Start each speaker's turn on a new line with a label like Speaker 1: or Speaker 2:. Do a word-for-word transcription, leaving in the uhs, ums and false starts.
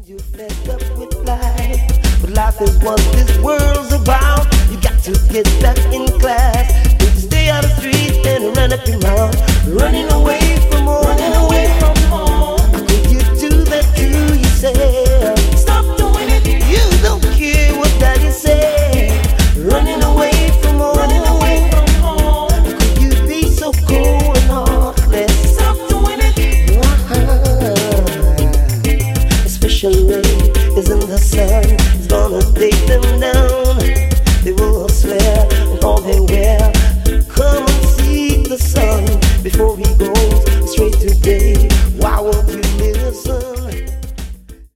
Speaker 1: You're fed up with life, but life is what this world's about. You got to get back in class. Don't stay on the street and run up your mouth, running away from